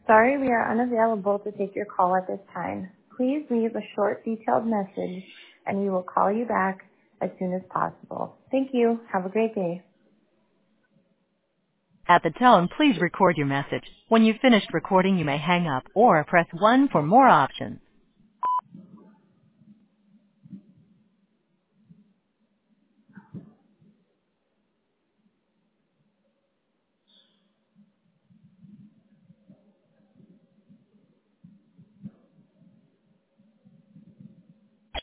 Sorry, we are unavailable to take your call at this time. Please leave a short, detailed message, and we will call you back as soon as possible. Thank you. Have a great day. At the tone, please record your message. When you've finished recording, you may hang up or press 1 for more options.